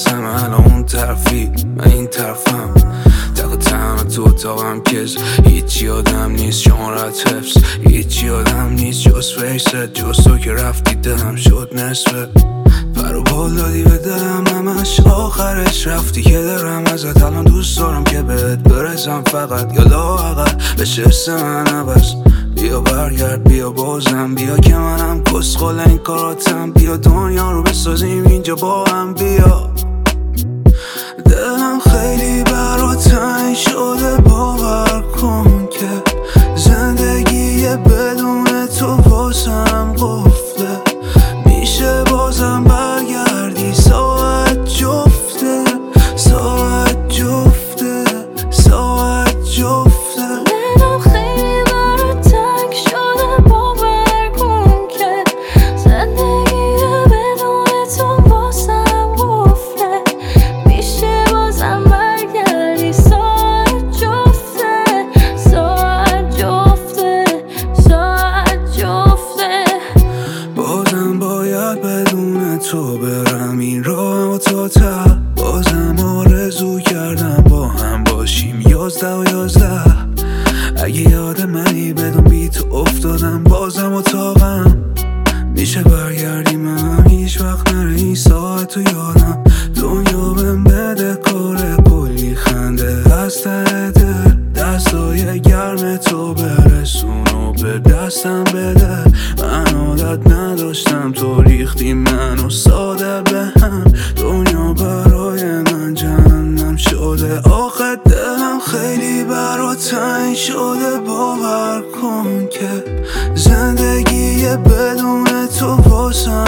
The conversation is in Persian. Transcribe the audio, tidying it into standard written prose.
همه الان اون طرفی، من این طرفم. تق تنها تو اتاقم کز هیچی آدم نیست، شمارت حفظ هیچی آدم نیست جز فیست، جز تو که رفتی دلم شد نصفه. پر و بال دادی به دلم همش، آخرش رفتی که دارم ازت. الان دوست دارم که بهت برسم فقط، یا لااقل بشه حس من عوض. بیا برگرد بیا بازم بیا که منم کسخل این کاراتم. بیا دنیا رو بسازیم اینجا با هم بیا. دلم خیلی برات تنگ شده، باور کن که زندگی بدون تو واسم قفله. میشه بازم برگردی ساعت جفته، ساعت جفته، ساعت جفته. دلم خیلی برات تنگ شده، باور کن که زندگی بدون تو واسم قفله. میشه بازم برگردی ساعت جفته، ساعت جفته، ساعت جفته. بازم باید بدون تو برم این راه تا ته. بازم آرزو کردم با هم باشیم 11 و 11. اگه یاد منی بدون بی تو افتادم بازم اتاقم. میشه برگردی من هیچ وقت نره این ساعت و یادم. دنیا بهم بده کار کلی خنده از ته دل. دستای گرم تو برسون و به دستم بده. من عادت نداشتم تو ریختی منو ساده به هم. دنیا برای من جهنم شده. آخه دلم خیلی برات تنگ شده، باور کن که زندگی بدون تو واسم